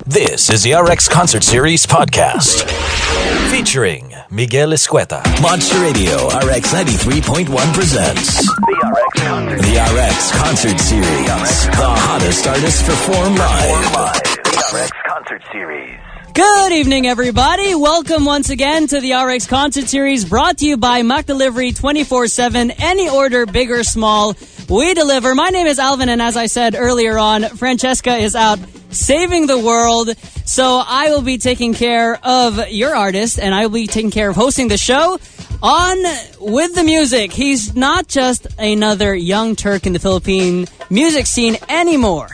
This is the RX Concert Series podcast featuring Miguel Escueta. Monster Radio RX 93.1 presents the RX Concert Series. The hottest artists perform live. The RX Concert Series. Good evening, everybody. Welcome once again to the RX Concert Series, brought to you by McDelivery 24/7. Any order, big or small, we deliver. My name is Alvin, and as I said earlier on, Francesca is out saving the world. So I will be taking care of your artist, and I will be taking care of hosting the show. On with the music. He's not just another young Turk in the Philippine music scene anymore.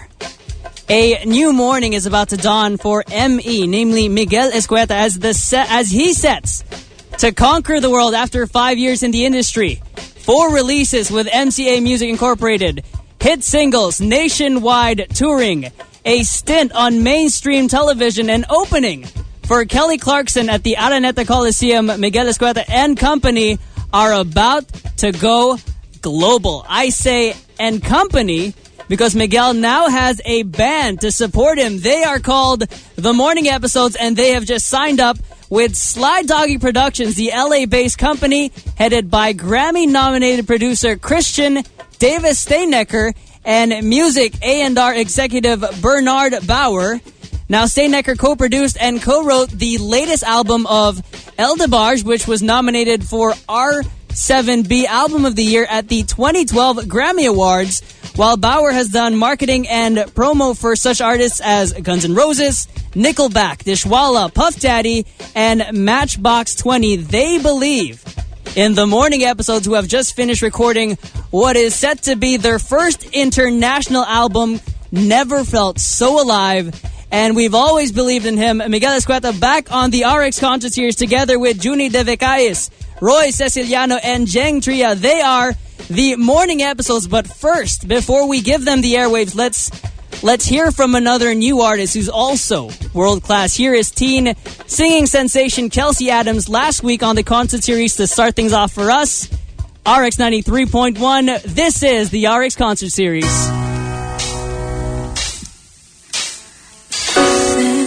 A new morning is about to dawn for ME, namely Miguel Escueta, as he sets to conquer the world after 5 years in the industry. 4 releases with MCA Music Incorporated, hit singles, nationwide touring, a stint on mainstream television, and opening for Kelly Clarkson at the Araneta Coliseum. Miguel Escueta and company are about to go global. I say and company because Miguel now has a band to support him. They are called The Morning Episodes, and they have just signed up with Sly Doggy Productions, the LA-based company headed by Grammy-nominated producer Christian Davis Steinecker and music A&R executive Bernard Bauer. Now, Steinecker co-produced and co-wrote the latest album of El DeBarge, which was nominated for R7B Album of the Year at the 2012 Grammy Awards, while Bauer has done marketing and promo for such artists as Guns N' Roses, Nickelback, Dishwalla, Puff Daddy, and Matchbox 20. They believe in The Morning Episodes, who have just finished recording what is set to be their first international album. Never felt so alive, and we've always believed in him. Miguel Escueta back on the RX Concert Series together with Juni De Vecais, Roy Ceciliano, and Jeng Tria. They are The Morning Episodes. But first, before we give them the airwaves, let's hear from another new artist who's also world-class. Here is teen singing sensation Kelsey Adams last week on the Concert Series to start things off for us. RX 93.1. This is the RX Concert Series. Listen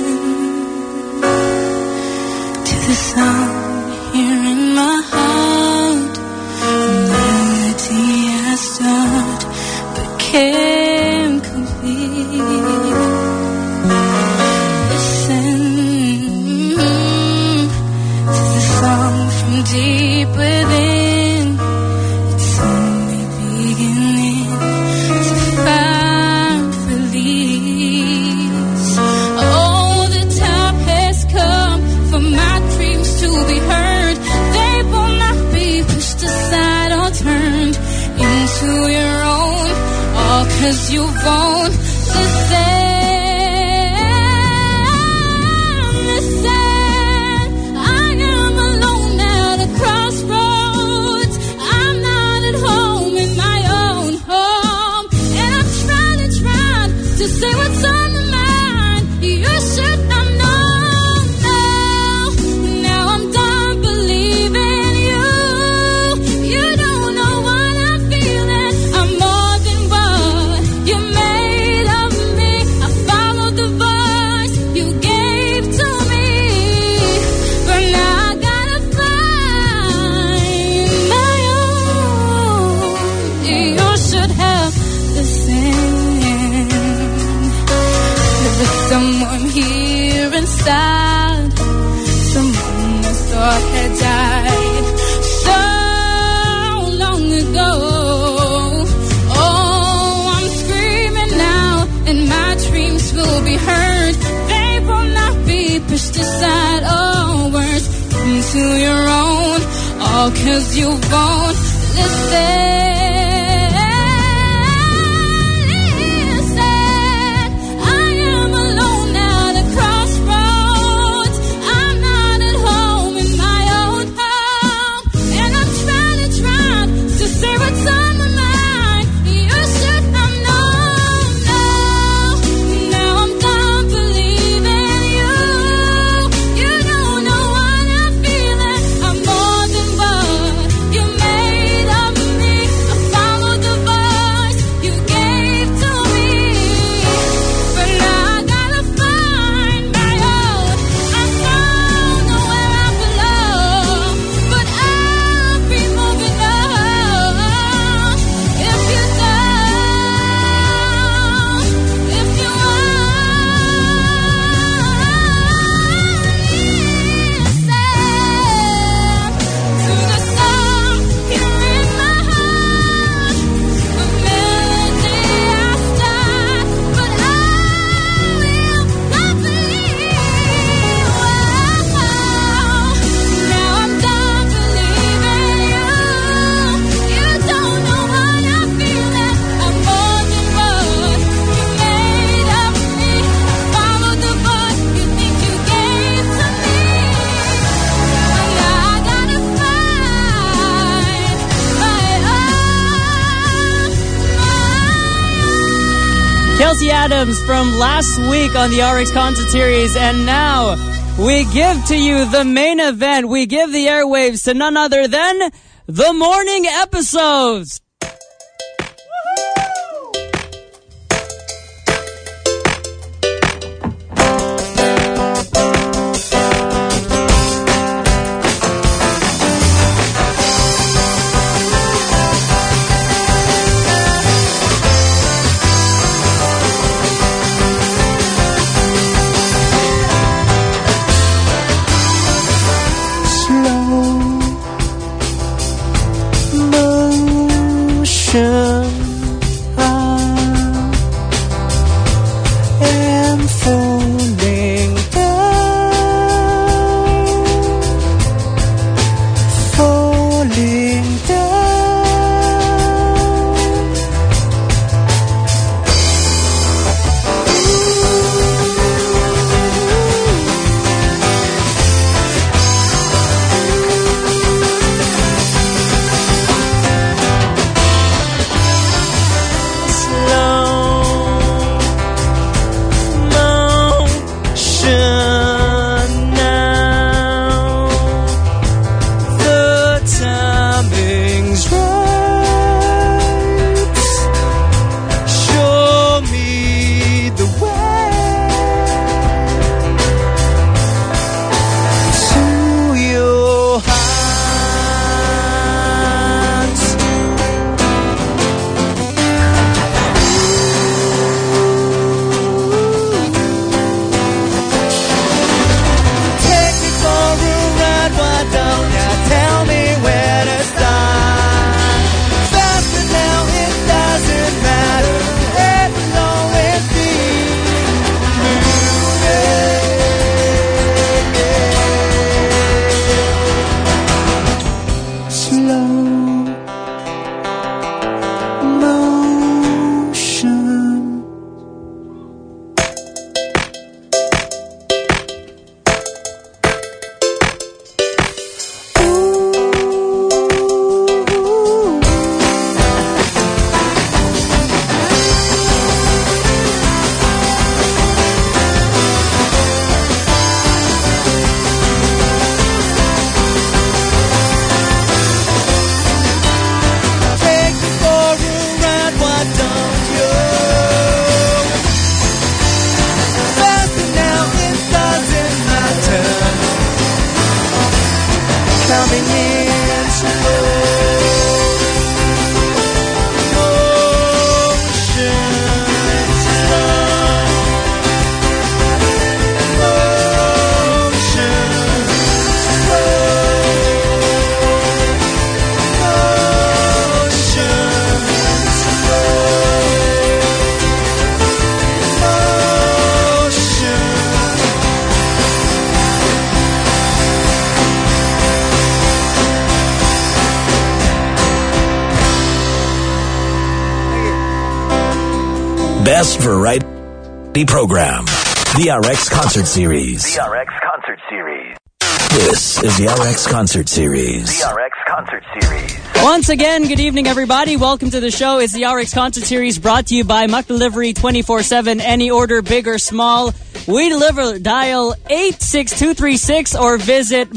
to the sound here in my heart. Melody I start but can't complete. Listen to the song from deep within. It's only beginning to find release. Oh, the time has come for my dreams to be heard. They will not be pushed aside or turned into your own, all 'cause you won't listen. Listen, I am alone at a crossroads. I'm not at home in my own home, and I'm trying to say what's on my mind. You should have known now. Now I'm done believing you. You don't know what I'm feeling. I'm more than what you made of me. I followed the voice you gave to me, but now I gotta find my own. You should have listened. There's someone here inside, someone I thought had died so long ago. Oh, I'm screaming now, and my dreams will be heard. They will not be pushed aside or worse into your own, all 'cause you won't listen. Listen, I am alone at a crossroads. I'm not at home in my own home, and I'm trying to say what's on my mind. You should have known now. Now I'm done believing you. You don't know what I'm feeling. I'm more than what you made of me. I Chelsea Adams from last week on the RX Concert Series. And now we give to you the main event. We give the airwaves to none other than the morning episodes. Best variety program. The RX Concert Series. The RX Concert Series. This is the RX Concert Series. The RX Concert Series. Once again, good evening, everybody. Welcome to the show. It's the RX Concert Series brought to you by McDelivery 24/7. Any order, big or small, we deliver. Dial 86236 or visit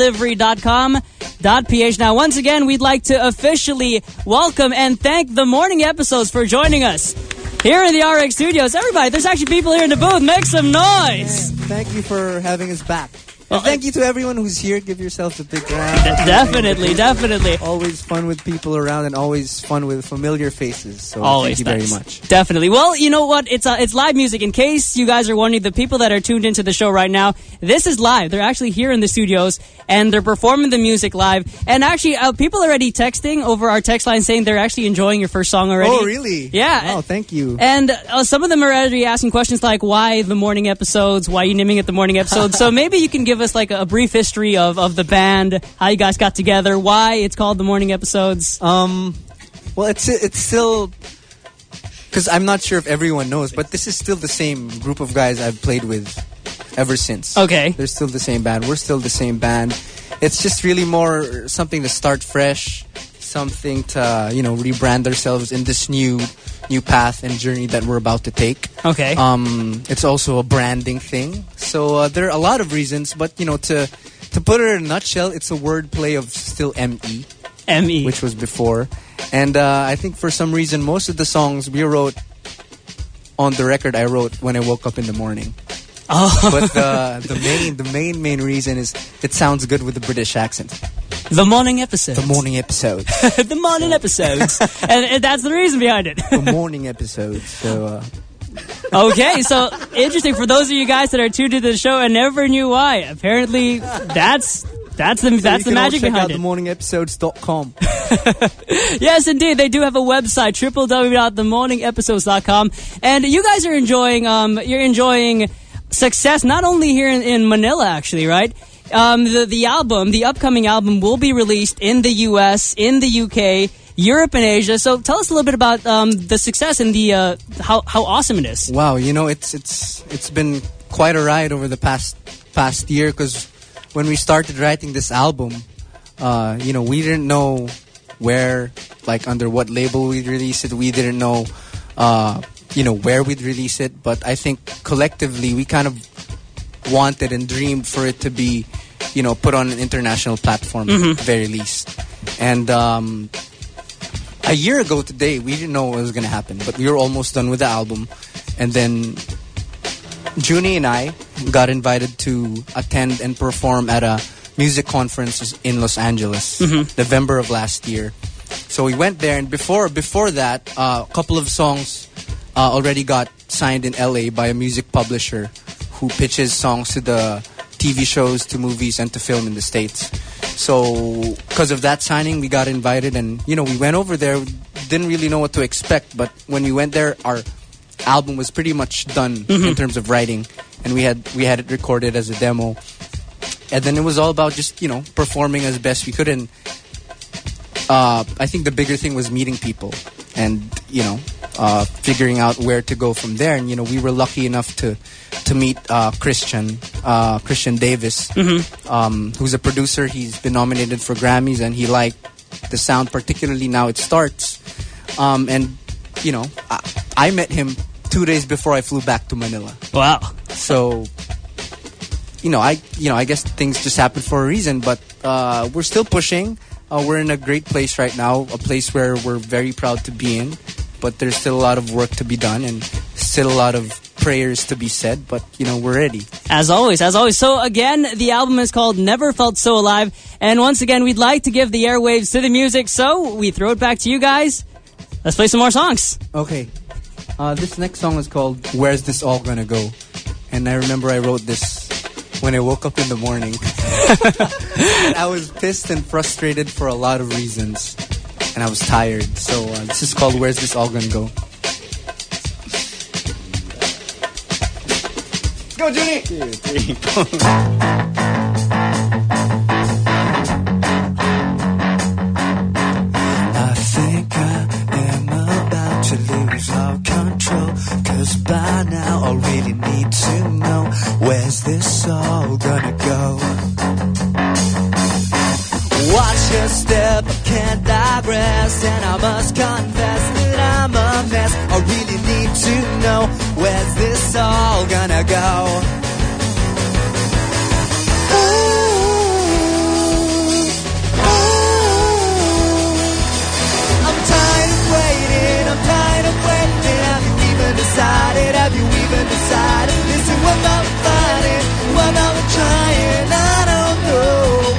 McDelivery.com.ph. Now, once again, we'd like to officially welcome and thank the morning episodes for joining us here in the RX studios. Everybody, there's actually people here in the booth. Make some noise. Thank you for having us back. And thank you to everyone who's here. Give yourselves a big round. Definitely. Always fun with people around and always fun with familiar faces. So always thank you very much. Definitely. Well, you know what? It's live music. In case you guys are wondering, the people that are tuned into the show right now, this is live. They're actually here in the studios and they're performing the music live. And actually, people are already texting over our text line saying they're actually enjoying your first song already. Oh, really? Yeah. Oh, thank you. And some of them are already asking questions like, why the morning episodes? Why are you naming it the morning episodes? So maybe you can give us like a brief history of the band, how you guys got together, why it's called the morning episodes. Well, it's still, because I'm not sure if everyone knows, but this is still the same group of guys I've played with ever since. Okay. They're still the same band. We're still the same band. It's just really more something to start fresh, something to, rebrand ourselves in this new new path and journey that we're about to take. Okay. It's also a branding thing. So there are a lot of reasons, but to put it in a nutshell, it's a wordplay of still ME, M.E. which was before. And I think for some reason, most of the songs we wrote on the record, I wrote when I woke up in the morning. Oh. But the main reason is it sounds good with the British accent. The morning episodes. The morning episodes. The morning episodes. and that's the reason behind it. The morning episodes. So, Okay, so interesting for those of you guys that are tuned to the show and never knew why. Apparently, that's the magic behind it. TheMorningEpisodes.com. Yes, indeed, they do have a website, www.themorningepisodes.com, and you guys are enjoying success not only here in Manila, actually, right? The upcoming album will be released in the US, in the UK, Europe, and Asia. So tell us a little bit about the success and the how awesome it is. Wow, it's been quite a ride over the past year, because when we started writing this album, we didn't know where, like, under what label we'd release it. We didn't know, where we'd release it. But I think collectively we kind of wanted and dreamed for it to be, put on an international platform at the very least. And a year ago today, we didn't know what was going to happen, but we were almost done with the album. And then Junie and I got invited to attend and perform at a music conference in Los Angeles, November of last year. So we went there, and before that, a couple of songs already got signed in LA by a music publisher who pitches songs to the TV shows, to movies, and to film in the States. So because of that signing, we got invited, and we went over there. Didn't really know what to expect, but when we went there, our album was pretty much done in terms of writing, and we had it recorded as a demo. And then it was all about just performing as best we could. And I think the bigger thing was meeting people and figuring out where to go from there. And we were lucky enough to meet Christian Davis, who's a producer. He's been nominated for Grammys, and he liked the sound, particularly Now It Starts. And I met him 2 days before I flew back to Manila. Wow. So I guess things just happen for a reason, but we're still pushing. We're in a great place right now, a place where we're very proud to be in, but there's still a lot of work to be done and still a lot of prayers to be said, but we're ready. As always. So again, the album is called Never Felt So Alive, and once again, we'd like to give the airwaves to the music, so we throw it back to you guys. Let's play some more songs. Okay. This next song is called Where's This All Gonna Go? And I remember I wrote this when I woke up in the morning. I was pissed and frustrated for a lot of reasons, and I was tired. So this is called Where's This All Gonna Go? Go, Junie! 2, 3, 4. I think I am about to lose all control, 'cause by now I really need to know, where's this all gonna go? Watch your step, I can't digress, and I must confess that I'm a mess. I really need to know, where's this all gonna go? I'm tired of waiting, have you even decided, listen, what about fighting, what about trying, I don't know,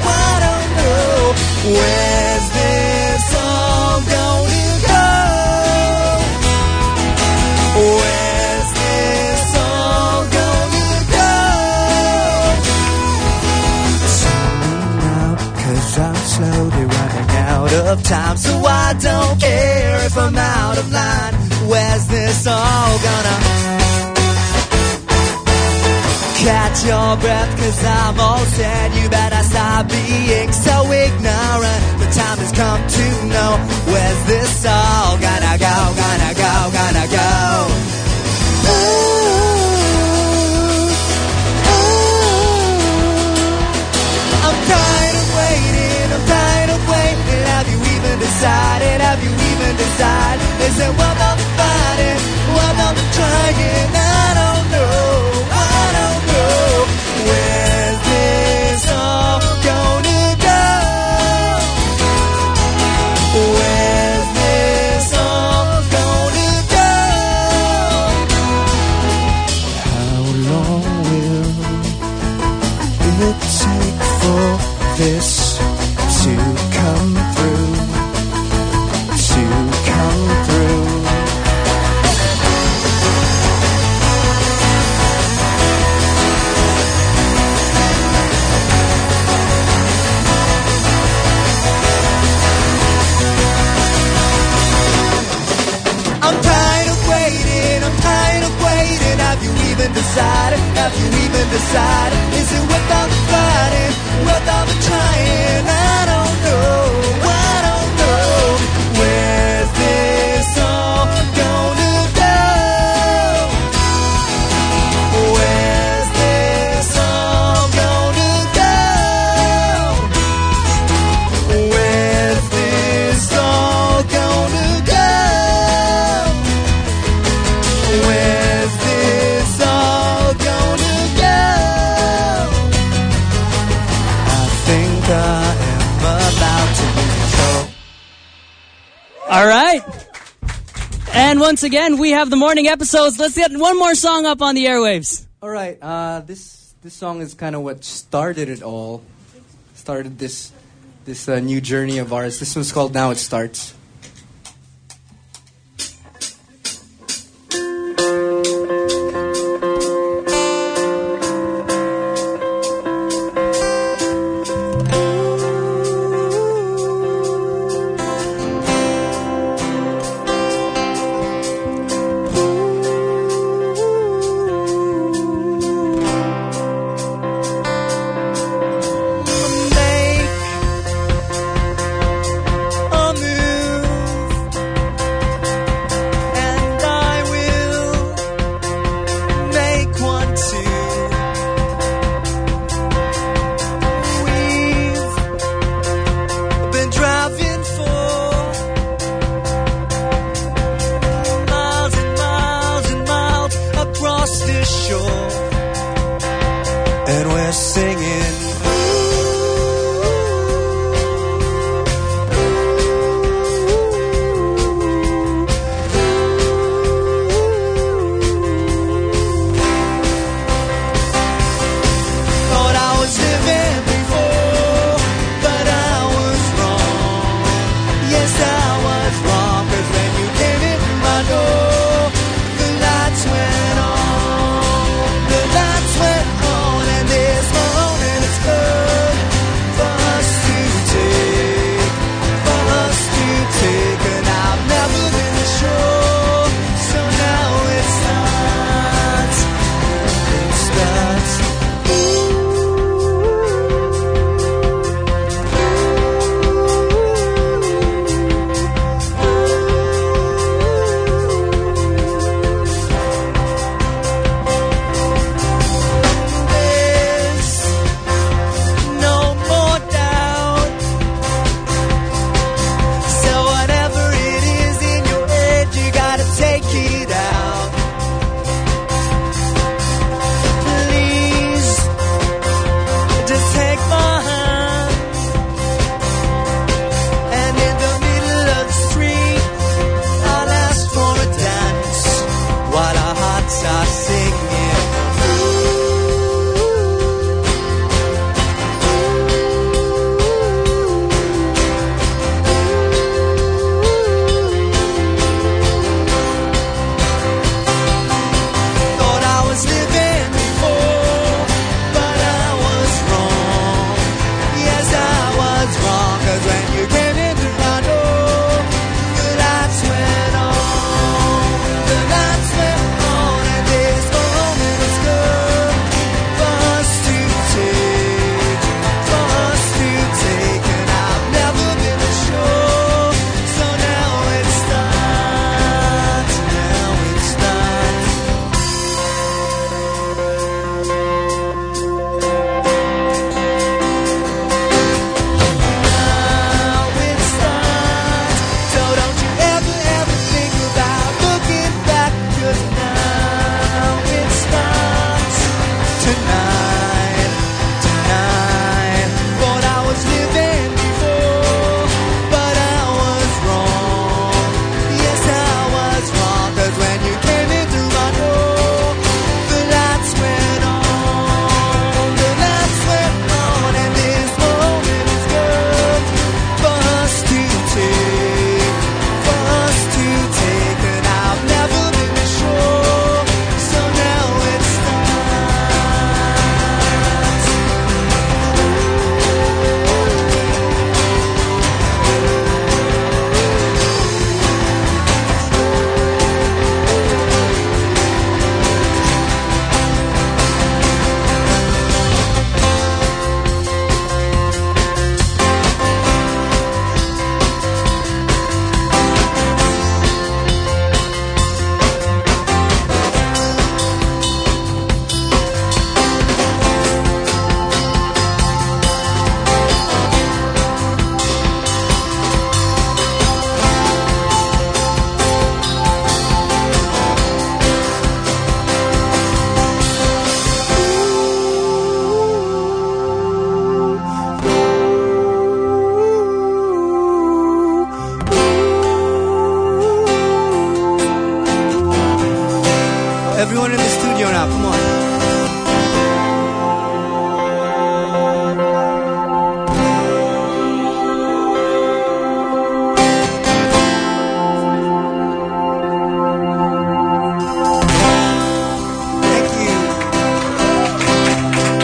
where's this all gonna go? Where's this all gonna go? Tell me now, 'cause I'm slowly running out of time, so I don't care if I'm out of line. Where's this all gonna? Catch your breath, 'cause I'm all set. You better stop being so ignorant. The time has come to know, where's this all gonna go, gonna go, gonna go? I'm tired of waiting, have you even decided, is it what I'm finding? trying. I don't know where's this all gonna go? Where's this all gonna go? How long will it take for this to come through? To come through? I'm tired of waiting, I'm tired of waiting. Have you even decided? Have you even decided? Is it worth all the fighting, worth all the trying? I don't know where's this all gonna go? Where's this all gonna go? Where's this all gonna go? Where's this all gonna go? I think I am about to lose control. All right. And once again, we have the morning episodes. Let's get one more song up on the airwaves. All right. This song is kind of what started it all. Started this new journey of ours. This one's called Now It Starts.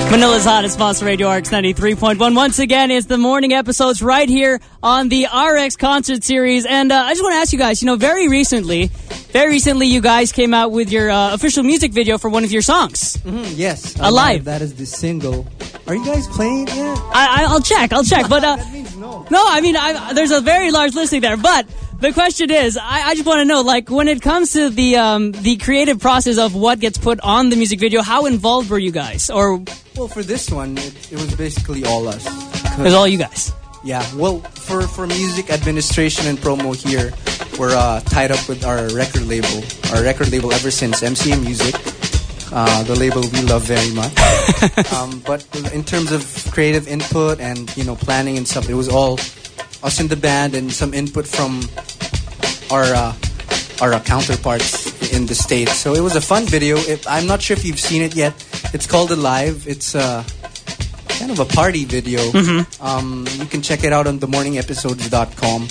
Manila's hottest Monster Radio RX 93.1. Once again, it's the morning episodes right here on the RX Concert Series. And I just want to ask you guys, very recently you guys came out with your official music video for one of your songs. Yes. Alive. That is the single. Are you guys playing it yet? I'll check. But that means no. no, I mean, there's a very large listening there. But the question is, I just want to know, like, when it comes to the creative process of what gets put on the music video, how involved were you guys? Or Well, for this one, it was basically all us. it was all you guys? Yeah, well, for music administration and promo here, we're tied up with our record label. Our record label ever since, MCM Music, the label we love very much. But in terms of creative input and, planning and stuff, it was all us in the band and some input from our counterparts in the States. So it was a fun video. I'm not sure if you've seen it yet. It's called Alive. It's kind of a party video. You can check it out on themorningepisodes.com.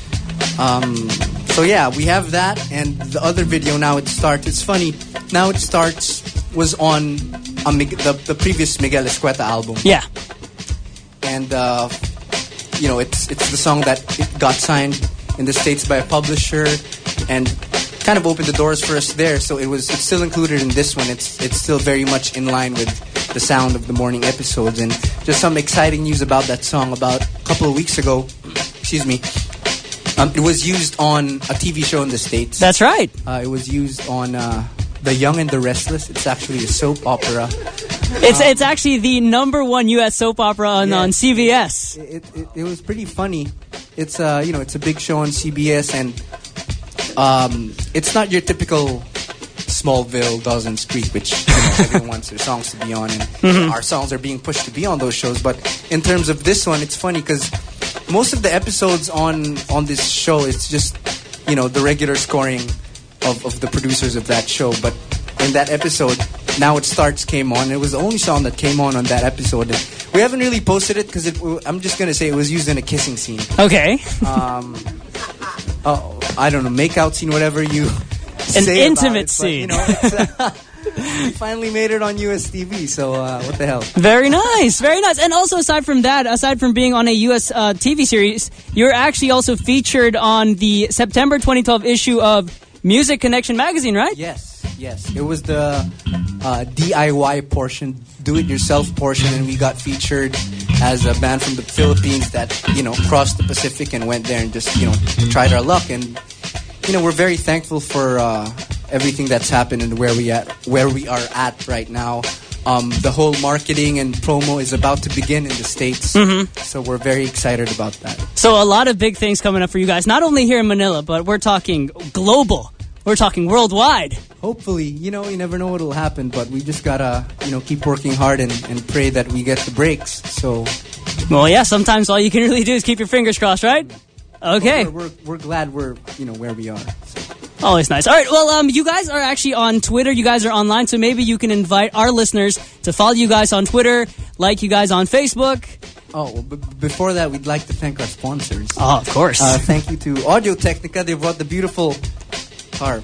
So yeah, we have that, and the other video, Now It Starts. It's funny. Now It Starts was on the previous Miguel Escueta album. Yeah. And it's the song that it got signed in the States by a publisher and kind of opened the doors for us there. So it's still included in this one. It's still very much in line with the sound of the morning episodes. And just some exciting news about that song. About a couple of weeks ago, it was used on a TV show in the States. That's right. It was used on The Young and the Restless. It's actually a soap opera. It's actually the #1 U.S. soap opera on CBS. It was pretty funny. It's it's a big show on CBS, and it's not your typical Smallville, Dawson's Creek, which everyone wants their songs to be on, and our songs are being pushed to be on those shows. But in terms of this one, it's funny because most of the episodes on this show, it's just the regular scoring of the producers of that show. But in that episode, Now It Starts came on. It was the only song that came on that episode. And we haven't really posted it because I'm just going to say it was used in a kissing scene. Okay. I don't know, makeout scene, whatever you An say intimate about it, scene. But, we finally made it on US TV, so what the hell. Very nice, very nice. And also, aside from being on a US TV series, you're actually also featured on the September 2012 issue of Music Connection magazine, right? Yes. It was the DIY portion, do-it-yourself portion, and we got featured as a band from the Philippines that, crossed the Pacific and went there and just, tried our luck. And, we're very thankful for everything that's happened and where we are at right now. The whole marketing and promo is about to begin in the States, so we're very excited about that. So a lot of big things coming up for you guys, not only here in Manila, but we're talking global. We're talking worldwide. Hopefully, you never know what will happen, but we just gotta, keep working hard and pray that we get the breaks. So, well, yeah, sometimes all you can really do is keep your fingers crossed, right? Okay. We're glad we're, where we are. So. Always nice. All right, well, you guys are actually on Twitter. You guys are online, so maybe you can invite our listeners to follow you guys on Twitter, like you guys on Facebook. Oh, before that, we'd like to thank our sponsors. Oh, of course. Thank you to Audio Technica. They brought the beautiful harp.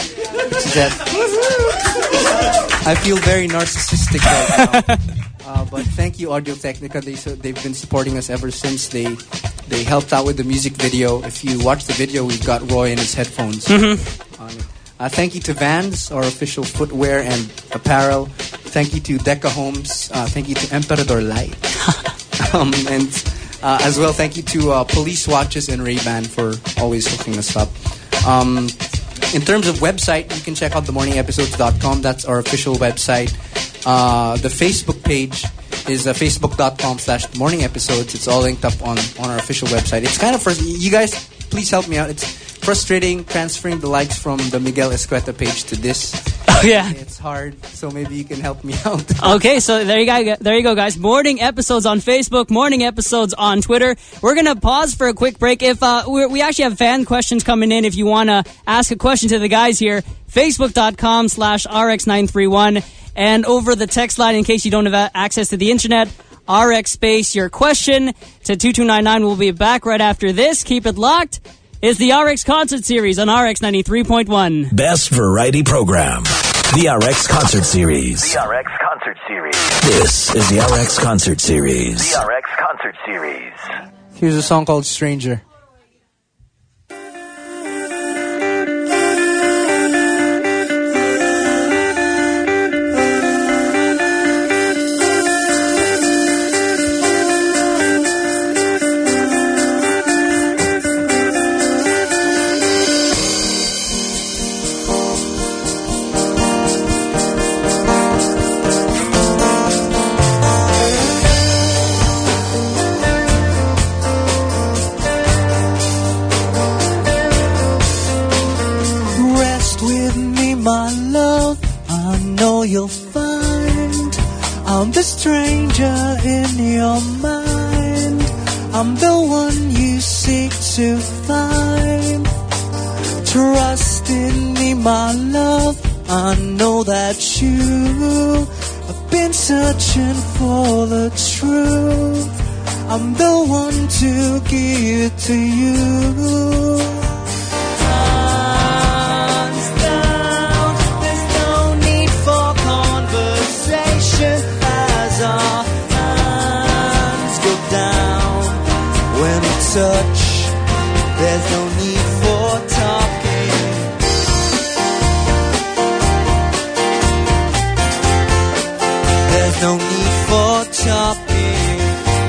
I feel very narcissistic right now. But thank you, Audio Technica. They've been supporting us ever since. They helped out with the music video. If you watch the video, we've got Roy in his headphones on it. Thank you to Vans, our official footwear and apparel. Thank you to Deca Homes. Thank you to Emperador Light. And as well, thank you to Police Watches and Ray-Ban for always hooking us up. In terms of website, you can check out themorningepisodes.com. That's our official website. The Facebook page is facebook.com/themorningepisodes. It's all linked up on our official website. It's kind of you guys, please help me out. It's frustrating transferring the likes from the Miguel Escueta page to this. Oh, yeah. It's hard, so maybe you can help me out. Okay, so there you go, guys. Morning episodes on Facebook, morning episodes on Twitter. We're going to pause for a quick break. If we actually have fan questions coming in. If you want to ask a question to the guys here, facebook.com/RX931. And over the text line, in case you don't have access to the internet, RX space your question to 2299. We'll be back right after this. Keep it locked. It's the RX Concert Series on RX 93.1. Best variety program. The RX Concert Series. The RX Concert Series. This is the RX Concert Series. The RX Concert Series. Here's a song called Stranger. You'll find I'm the stranger in your mind. I'm the one you seek to find. Trust in me, my love. I know that you have been searching for the truth. I'm the one to give it to you. As our hands go down, when we touch, there's no need for talking. There's no need for talking.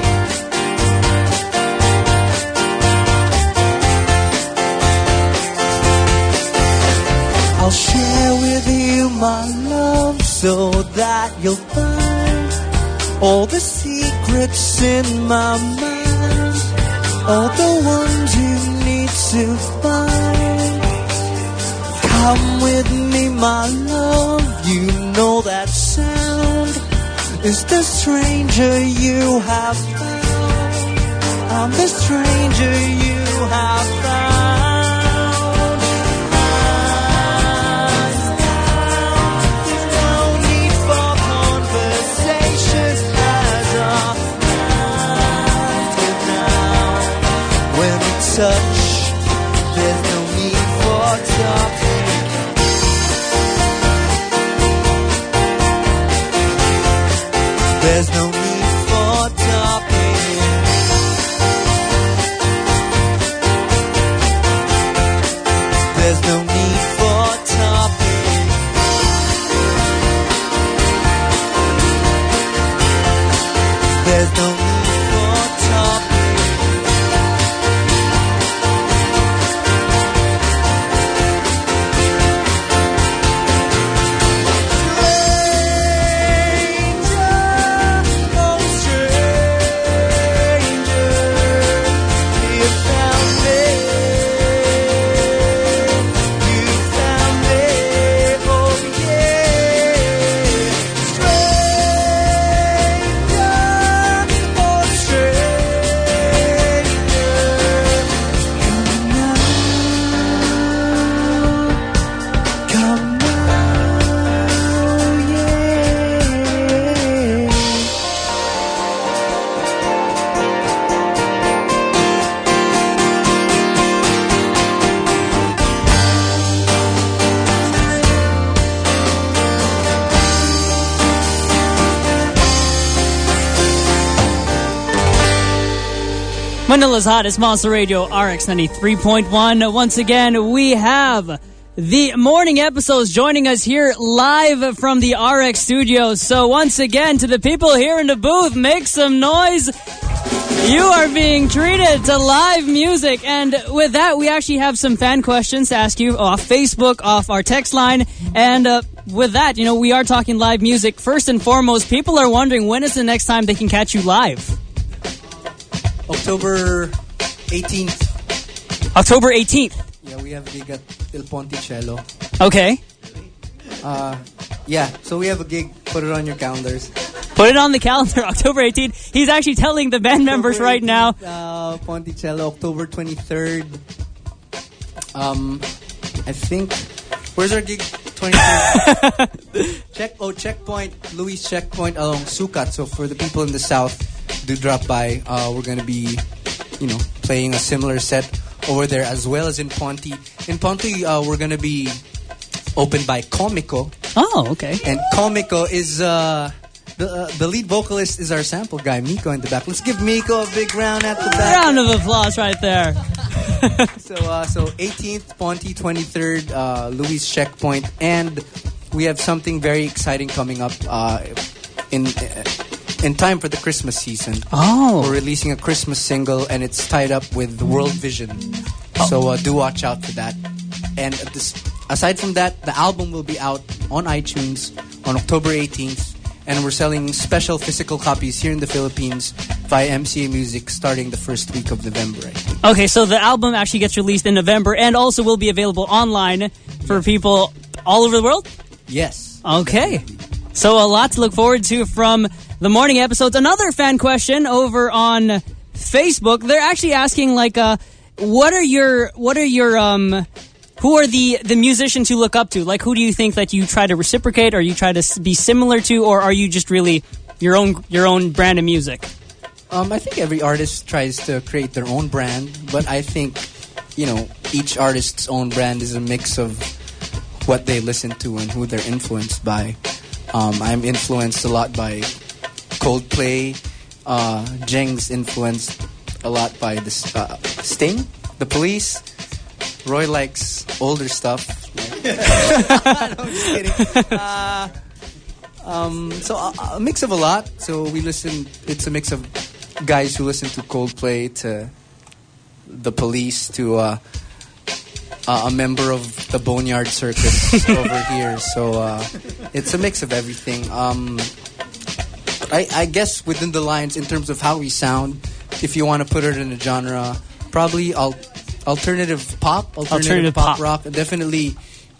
I'll share with you my love so that you'll find all the secrets in my mind, all the ones you need to find. Come with me, my love, you know that sound is the stranger you have found. I'm the stranger you have found. Touch, there's no need for talking. There's no need for talking. There's no need for talking. There's no need for talking. Manila's hottest Monster Radio, RX 93.1. Once again, we have the morning episodes joining us here live from the RX studios. So once again, to the people here in the booth, make some noise. You are being treated to live music. And with that, we actually have some fan questions to ask you off Facebook, off our text line. And with that, we are talking live music. First and foremost, people are wondering when is the next time they can catch you live? October 18th. October 18th. Yeah, we have a gig at Il Ponticello. Okay. Yeah, so we have a gig. Put it on your calendars. Put it on the calendar, October 18th. He's actually telling the band members right now. Ponticello, October 23rd. I think. Where's our gig? 23rd. Checkpoint. Louis Checkpoint along Sukat. So for the people in the south, do drop by. We're going to be, playing a similar set over there as well as in Ponti. In Ponti, we're going to be opened by Comico. Oh, okay. And Komiko is the lead vocalist is our sample guy, Miko, in the back. Let's give Miko a big round at the back. Round of applause right there. So 18th, Ponte, 23rd, Louis Checkpoint, and we have something very exciting coming up in time for the Christmas season. Oh. We're releasing a Christmas single, and it's tied up with World Vision. So do watch out for that. And aside from that, the album will be out on iTunes on October 18th. And we're selling special physical copies here in the Philippines via MCA Music starting the first week of November, I think. Okay, so the album actually gets released in November and also will be available online for people all over the world? Yes. Okay. So a lot to look forward to from the morning episodes. Another fan question over on Facebook. They're actually asking, like, who are the musicians you look up to? Like, who do you think that you try to reciprocate, or you try to be similar to, or are you just really your own brand of music? I think every artist tries to create their own brand, but I think, each artist's own brand is a mix of what they listen to and who they're influenced by. I'm influenced a lot by Coldplay. Jeng's influenced a lot by the Sting, The Police. Roy likes older stuff. No, I'm just kidding. So a mix of a lot. So we listen. It's a mix of guys who listen to Coldplay, to The Police, to a member of the Boneyard Circus over here. So it's a mix of everything. I guess within the lines, in terms of how we sound, if you want to put it in a genre, probably alternative pop, alternative pop rock. Definitely,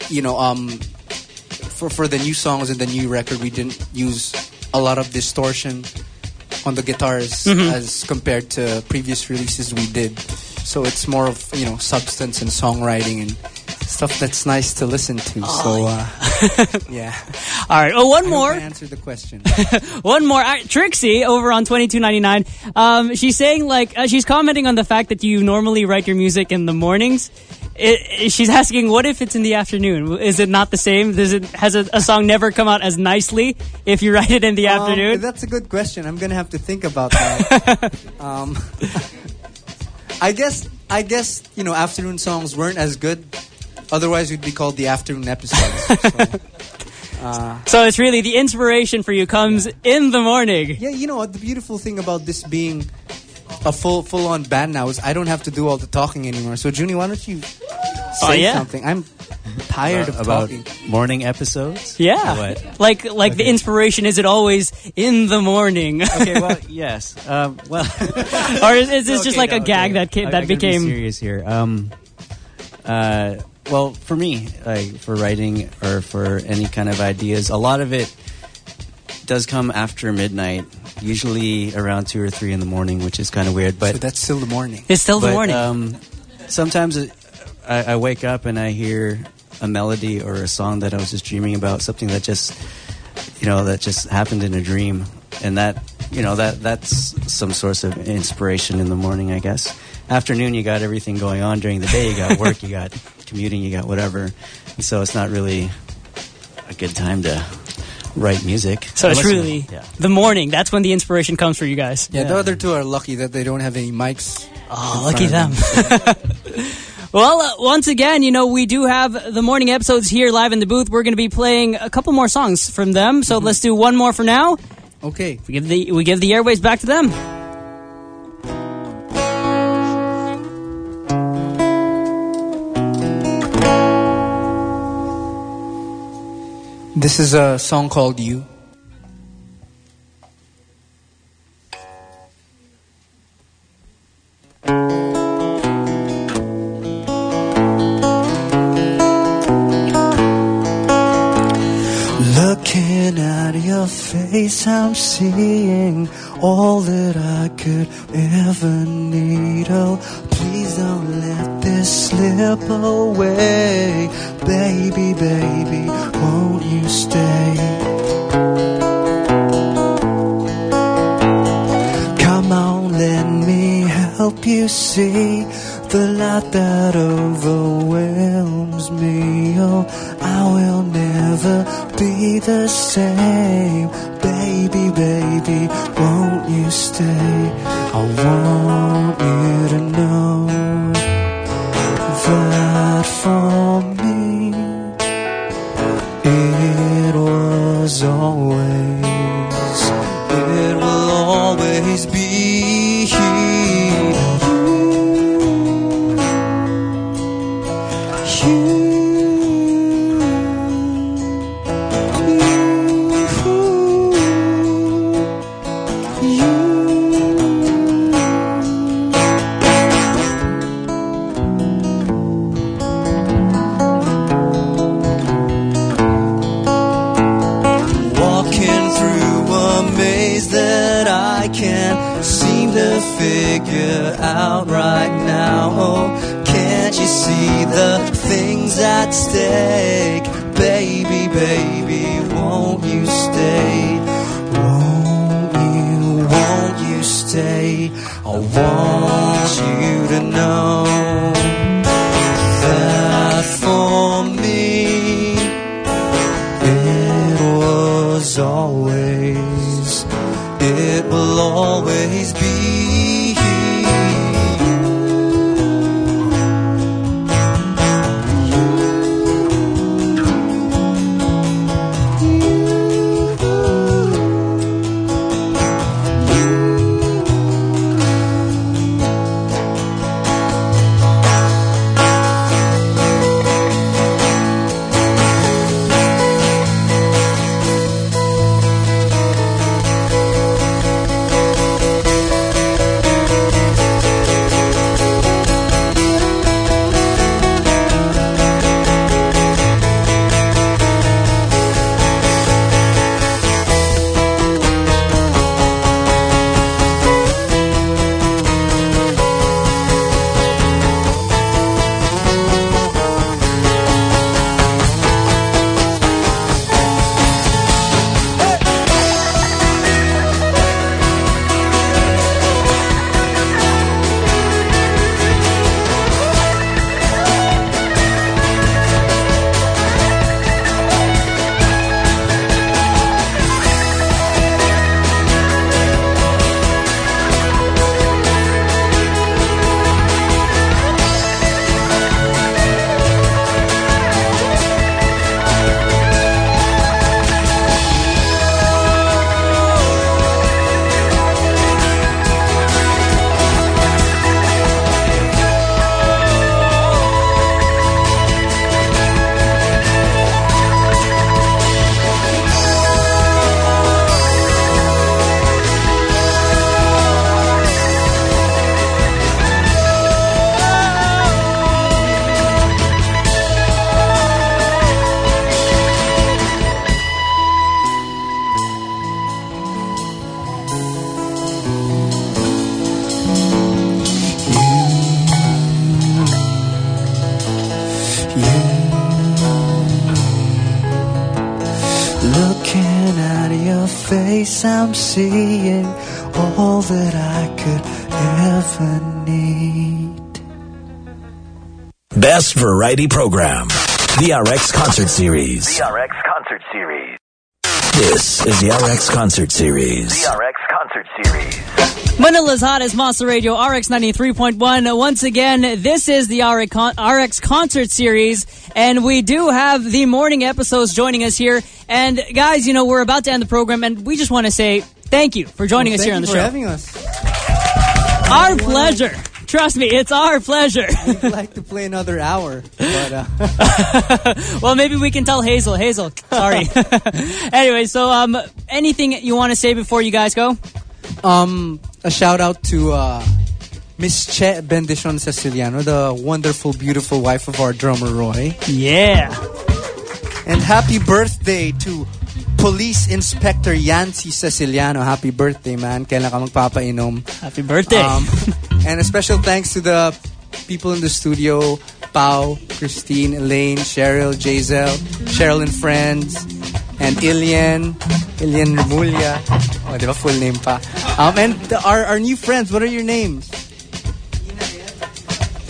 for the new songs and the new record, we didn't use a lot of distortion on the guitars as compared to previous releases we did. So it's more of, substance and songwriting and stuff that's nice to listen to. Yeah. All right. Oh, one more. I answer the question. One more. Trixie over on 2299. She's saying, she's commenting on the fact that you normally write your music in the mornings. She's asking, what if it's in the afternoon? Is it not the same? Has a song never come out as nicely if you write it in the afternoon? That's a good question. I'm gonna have to think about that. I guess afternoon songs weren't as good. Otherwise, we'd be called the afternoon episodes. So it's really the inspiration for you comes in the morning. Yeah, the beautiful thing about this being a full-on band now is I don't have to do all the talking anymore. So, Junie, why don't you say something? I'm tired of talking. Morning episodes? Yeah. Like the inspiration, is it always in the morning? Okay, well, yes. Or is this just like a gag that became... Be serious here. Well, for me, for writing or for any kind of ideas, a lot of it does come after midnight, usually around 2 or 3 in the morning, which is kind of weird. But so that's still the morning. It's still the morning. Sometimes I wake up and I hear a melody or a song that I was just dreaming about, something that just happened in a dream, and that's some source of inspiration in the morning, I guess. Afternoon, you got everything going on. During the day, you got work, you got commuting, you got whatever. And so it's not really a good time to write music. So it's really the morning. That's when the inspiration comes for you guys. Yeah, the other two are lucky that they don't have any mics. Oh, lucky them. Well, once again, we do have the morning episodes here live in the booth. We're going to be playing a couple more songs from them. So let's do one more for now. Okay. We give the airwaves back to them. This is a song called You. Looking at your face, I'm seeing all that I could ever need. Oh, please don't let this slip away. Baby, baby, won't you stay? Come on, let me help you see the light that overwhelms me. Oh, I will never be the same. Baby, baby, won't you stay? I want you to know that for me it was always, it will always be figure out right now. Oh, can't you see the things at stake? Baby, baby, won't you stay? Won't you stay? I want you to know that for me it was always, it will always be. Face, I'm seeing all that I could ever need. Best variety program, the RX Concert Series. The RX Concert Series. This is the RX Concert Series. The RX Concert Series. Manila's hottest Monster Radio, RX 93.1. Once again, this is the RX Concert Series, and we do have the morning episodes joining us here. And guys, you know, we're about to end the program, and we just want to say thank you for joining us here on the show. Thank you for having us. Our pleasure. Trust me, it's our pleasure. We'd like to play another hour, but well, maybe we can tell Hazel. Hazel, sorry. Anyway, so anything you want to say before you guys go? A shout out to Miss Che Bendicion Ceciliano, the wonderful, beautiful wife of our drummer Roy. Yeah. And happy birthday to Police Inspector Yancy Ceciliano. Happy birthday, man. Kailan ka magpapainom. Happy birthday. And a special thanks to the people in the studio, Pao, Christine, Elaine, Cheryl, Jazel, Cheryl and friends, and Ilian Remulia. Oh, di ba full name pa? And our new friends, what are your names?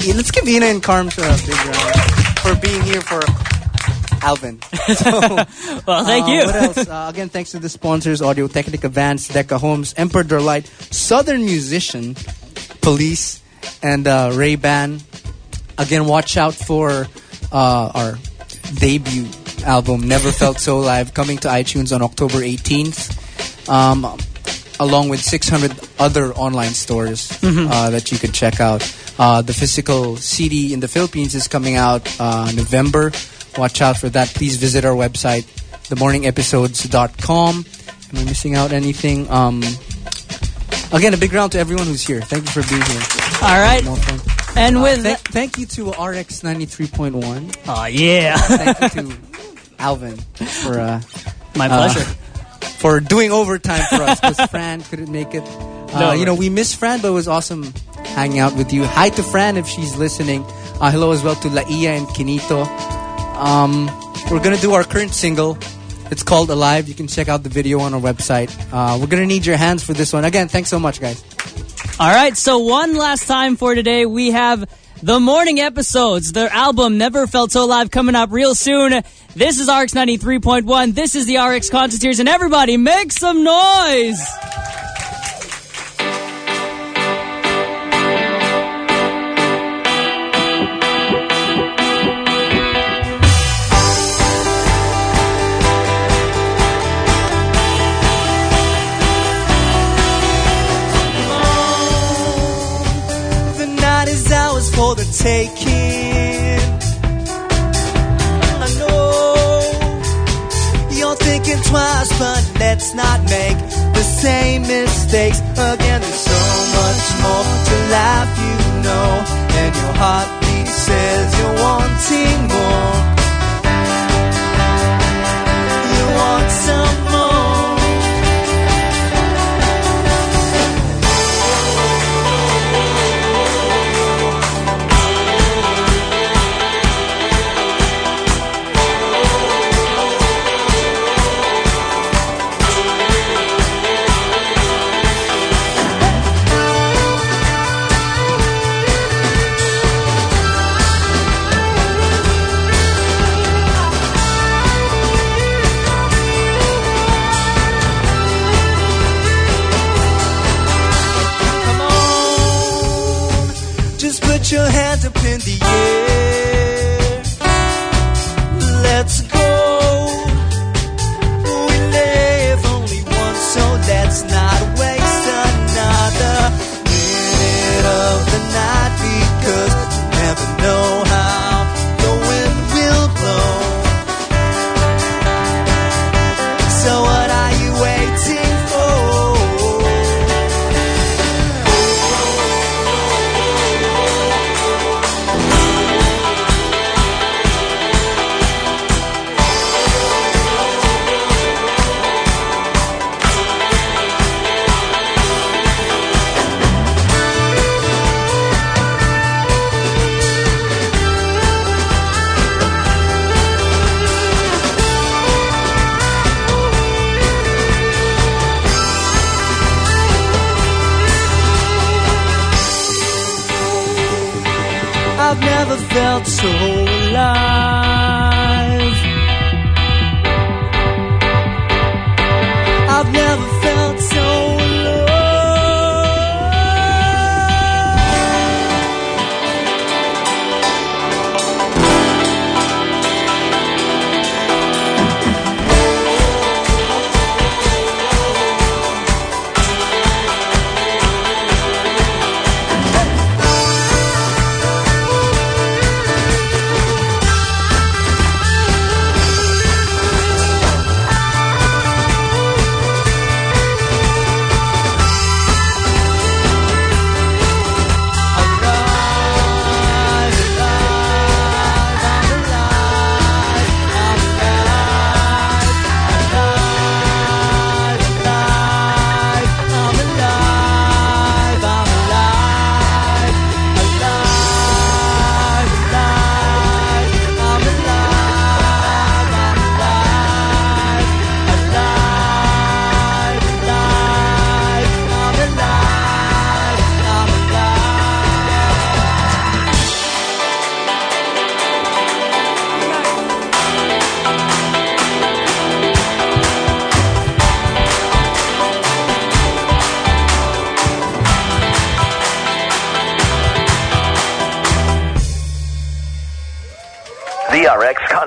let's give Ina and Carms a big round for being here for Alvin. So, Well, thank you. What else? Again, thanks to the sponsors, Audio Technica, Vans, Deca Homes, Emperor Light, Southern Musician, Police, and Ray-Ban. Again, watch out for our debut album, Never Felt So Live, coming to iTunes on October 18th. Along with 600 other online stores that you could check out. The physical CD in the Philippines is coming out November. Watch out for that. Please visit our website, themorningepisodes.com. Am I missing out anything? Again, a big round to everyone who's here. Thank you for being here. All right. And with thank you to RX 93.1. Oh, yeah. Thank you to Alvin for My pleasure. For doing overtime for us because Fran couldn't make it. We miss Fran, but it was awesome hanging out with you. Hi to Fran if she's listening. Hello as well to Laia and Kinito. We're going to do our current single. It's called Alive. You can check out the video on our website. We're going to need your hands for this one. Again, thanks so much, guys. All right, so one last time for today, we have The Morning Episodes. Their album, Never Felt So Live, coming up real soon. This is RX 93.1. This is the RX Concert Series, and everybody make some noise! The night is ours for the taking. I know you're thinking twice, but let's not make the same mistakes again. There's so much more to life, you know, and your heartbeat says you're wanting more. You want some more. Put your hands up in the air. Let's go. We live only once, so let's not waste another minute of the night, because you never know how the wind will blow. So what are you waiting for? I've never felt so alive. I've never felt so alone.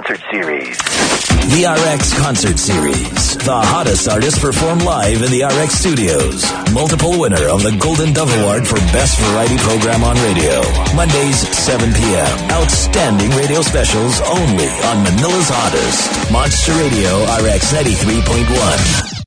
Concert Series. The RX Concert Series. The hottest artists perform live in the RX studios. Multiple winner of the Golden Dove Award for Best Variety Program on Radio. Mondays, 7 p.m. Outstanding radio specials only on Manila's hottest. Monster Radio RX 93.1.